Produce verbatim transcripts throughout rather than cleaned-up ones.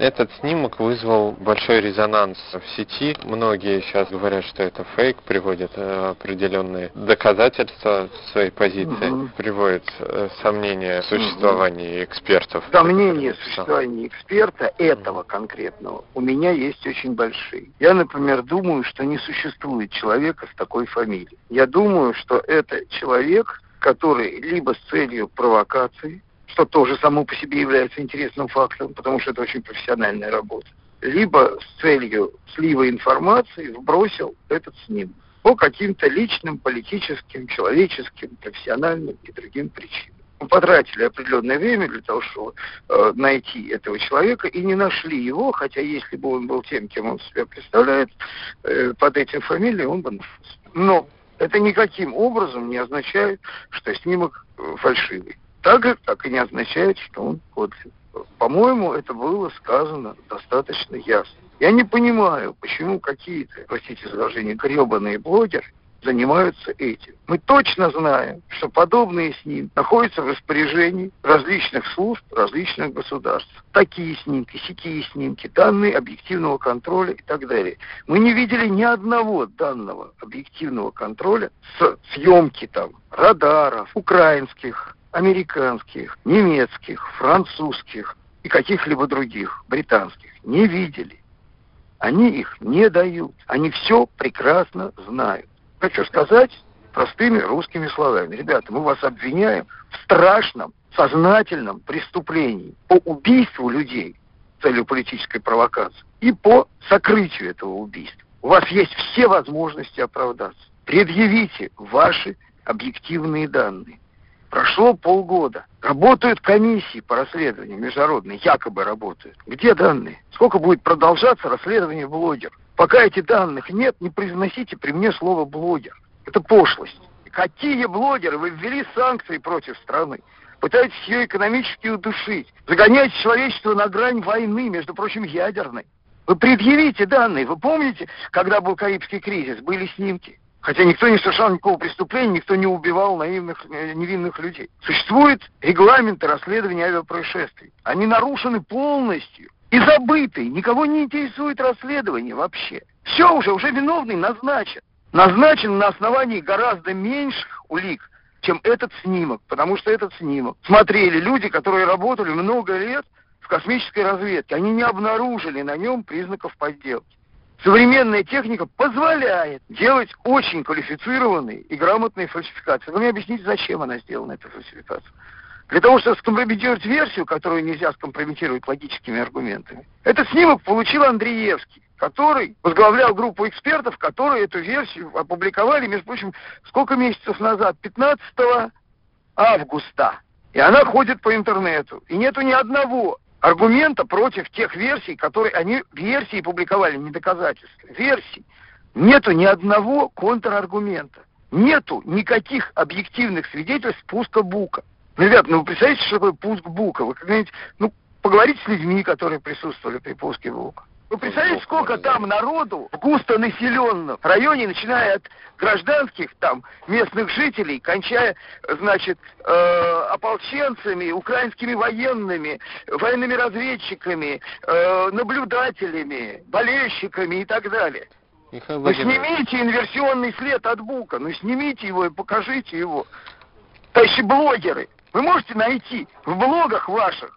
Этот снимок вызвал большой резонанс в сети. Многие сейчас говорят, что это фейк, приводят определенные доказательства своей позиции, угу. приводят сомнения в существовании угу. экспертов. Сомнения в существовании эксперта этого конкретного у меня есть очень большие. Я, например, думаю, что не существует человека с такой фамилией. Я думаю, что это человек, который либо с целью провокации, что тоже само по себе является интересным фактом, потому что это очень профессиональная работа, либо с целью слива информации вбросил этот снимок по каким-то личным, политическим, человеческим, профессиональным и другим причинам. Мы потратили определенное время для того, чтобы э, найти этого человека, и не нашли его, хотя если бы он был тем, кем он себя представляет, э, под этим фамилией он бы нашелся. Но это никаким образом не означает, что снимок э, фальшивый. Так же, как и не означает, что он подлинный. По-моему, это было сказано достаточно ясно. Я не понимаю, почему какие-то, простите за выражение, гребаные блогеры занимаются этим. Мы точно знаем, что подобные снимки находятся в распоряжении различных служб, различных государств. Такие снимки, сякие снимки, данные объективного контроля и так далее. Мы не видели ни одного данного объективного контроля с съемки там радаров, украинских, американских, немецких, французских и каких-либо других, британских, не видели. Они их не дают. Они все прекрасно знают. Хочу сказать простыми русскими словами. Ребята, мы вас обвиняем в страшном, сознательном преступлении по убийству людей с целью политической провокации и по сокрытию этого убийства. У вас есть все возможности оправдаться. Предъявите ваши объективные данные. Прошло полгода. Работают комиссии по расследованию международные, якобы работают. Где данные? Сколько будет продолжаться расследование блогеров? Пока этих данных нет, не произносите при мне слово «блогер». Это пошлость. Какие блогеры? Вы ввели санкции против страны. Пытаетесь ее экономически удушить. Загоняете человечество на грань войны, между прочим, ядерной. Вы предъявите данные. Вы помните, когда был Карибский кризис, были снимки? Хотя никто не совершал никакого преступления, никто не убивал наивных, невинных людей. Существуют регламенты расследования авиапроисшествий. Они нарушены полностью и забыты. Никого не интересует расследование вообще. Все уже, уже виновный назначен. Назначен на основании гораздо меньших улик, чем этот снимок. Потому что этот снимок смотрели люди, которые работали много лет в космической разведке. Они не обнаружили на нем признаков подделки. Современная техника позволяет делать очень квалифицированные и грамотные фальсификации. Вы мне объясните, зачем она сделана, эта фальсификация? Для того, чтобы скомпрометировать версию, которую нельзя скомпрометировать логическими аргументами. Этот снимок получил Андреевский, который возглавлял группу экспертов, которые эту версию опубликовали, между прочим, сколько месяцев назад? пятнадцатого августа. И она ходит по интернету. И нету ни одного аргумента против тех версий, которые они версии публиковали, не доказательства, версий. Нету ни одного контраргумента. Нету никаких объективных свидетельств пуска Бука. Ну, ребят, ну вы представляете, что такое пуск Бука? Вы когда-нибудь, ну, поговорите с людьми, которые присутствовали при пуске Бука. Вы представляете, сколько там народу в густонаселенном районе, начиная от гражданских там местных жителей, кончая, значит, э, ополченцами, украинскими военными, военными разведчиками, э, наблюдателями, болельщиками и так далее. Ну снимите инверсионный след от Бука, ну снимите его и покажите его. Товарищи блогеры, вы можете найти в блогах ваших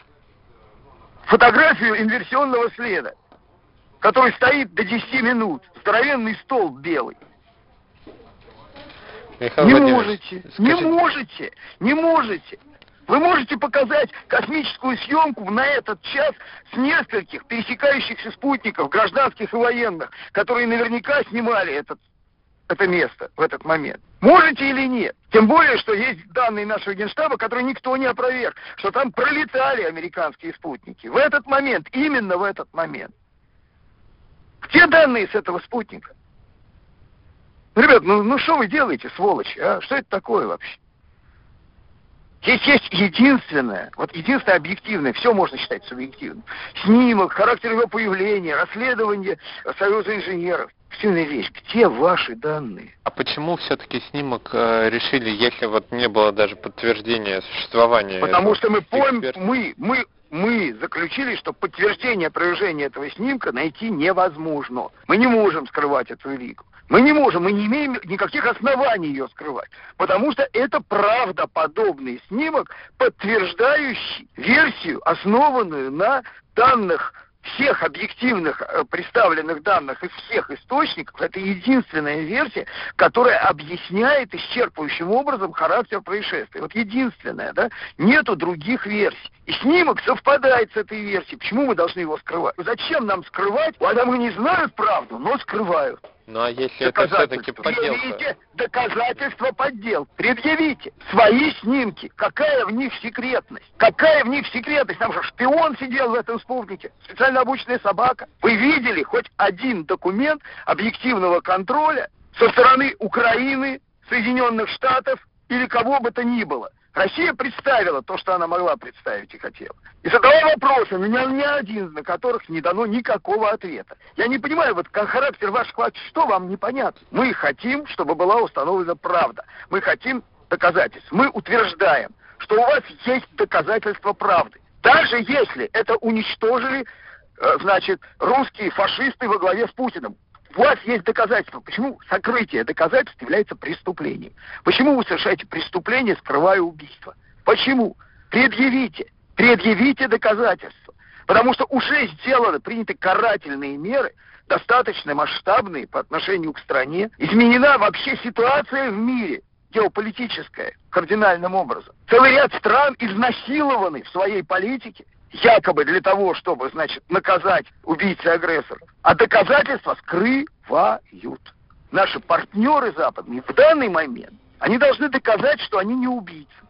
фотографию инверсионного следа, который стоит до десяти минут. Здоровенный столб белый. Михаил не можете, скажите... не можете, не можете. Вы можете показать космическую съемку на этот час с нескольких пересекающихся спутников, гражданских и военных, которые наверняка снимали этот, это место в этот момент. Можете или нет? Тем более, что есть данные нашего Генштаба, которые никто не опроверг, что там пролетали американские спутники. В этот момент, именно в этот момент. Где данные с этого спутника? Ну, ребят, ну, ну что вы делаете, сволочи, а? Что это такое вообще? Здесь есть единственное, вот единственное объективное, все можно считать субъективным. Снимок, характер его появления, расследование Союза инженеров. Объективная вещь. Где ваши данные? А почему все-таки снимок э, решили, если вот не было даже подтверждения существования? Потому что мы, пом... мы, мы мы заключили, что подтверждение провержения этого снимка найти невозможно. Мы не можем скрывать эту улику. Мы не можем, мы не имеем никаких оснований ее скрывать, потому что это правдоподобный снимок, подтверждающий версию, основанную на данных, всех объективных э, представленных данных из всех источников. Это единственная версия, которая объясняет исчерпывающим образом характер происшествия. Вот единственная, да? Нету других версий. И снимок совпадает с этой версией. Почему мы должны его скрывать? Зачем нам скрывать? Потому не знают правду, но скрывают. Ну а если это все-таки подделка? Предъявите доказательства подделки. Предъявите свои снимки. Какая в них секретность? Какая в них секретность? Там же шпион сидел в этом спутнике. Специально обученная собака. Вы видели хоть один документ объективного контроля со стороны Украины, Соединенных Штатов или кого бы то ни было? Россия представила то, что она могла представить и хотела. И задала вопросы, но ни, ни один, на которых не дано никакого ответа. Я не понимаю, вот как характер ваших властей, что вам непонятно? Мы хотим, чтобы была установлена правда. Мы хотим доказательств. Мы утверждаем, что у вас есть доказательства правды. Даже если это уничтожили, э, значит, русские фашисты во главе с Путиным. У вас есть доказательства. Почему сокрытие доказательств является преступлением? Почему вы совершаете преступление, скрывая убийство? Почему? Предъявите. Предъявите доказательства. Потому что уже сделаны, приняты карательные меры, достаточно масштабные по отношению к стране. Изменена вообще ситуация в мире, геополитическая, кардинальным образом. Целый ряд стран изнасилованы в своей политике, якобы для того, чтобы, значит, наказать убийц и агрессоров. А доказательства скрывают. Наши партнеры западные в данный момент, они должны доказать, что они не убийцы.